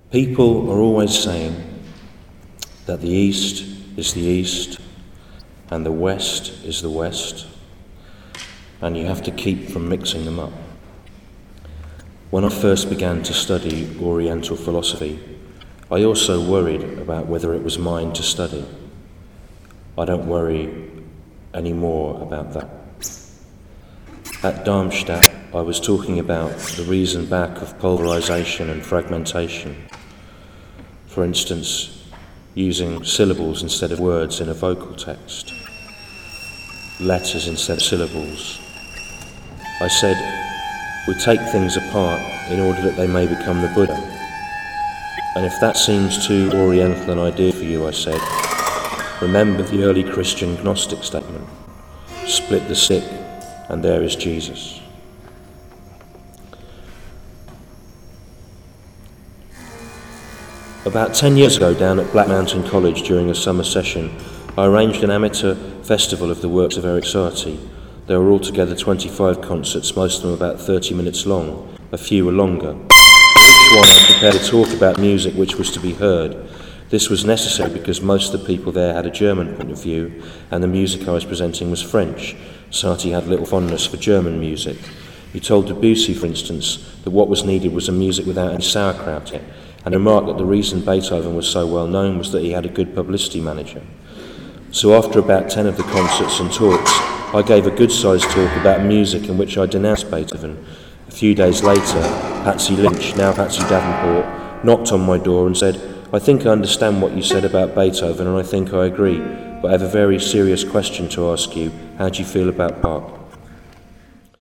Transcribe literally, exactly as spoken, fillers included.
People are always saying that the East is the East and the West is the West, and you have to keep from mixing them up. When I first began to study Oriental philosophy, I also worried about whether it was mine to study. I don't worry any more about that. At Darmstadt, I was talking about the reason back of pulverization and fragmentation. For instance, using syllables instead of words in a vocal text, letters instead of syllables. I said, we take things apart in order that they may become the Buddha. And if that seems too Oriental an idea for you, I said, remember the early Christian Gnostic statement, split the stick and there is Jesus. About ten years ago, down at Black Mountain College during a summer session, I arranged an amateur festival of the works of Erik Satie. There were altogether twenty-five concerts, most of them about thirty minutes long. A few were longer. For each one I prepared a talk about music which was to be heard. This was necessary because most of the people there had a German point of view, and the music I was presenting was French. Satie had little fondness for German music. He told Debussy, for instance, that what was needed was a music without any sauerkraut in it, and remarked that the reason Beethoven was so well known was that he had a good publicity manager. So after about ten of the concerts and talks, I gave a good-sized talk about music in which I denounced Beethoven. A few days later, Patsy Lynch, now Patsy Davenport, knocked on my door and said, I think I understand what you said about Beethoven and I think I agree, but I have a very serious question to ask you. How do you feel about Bach?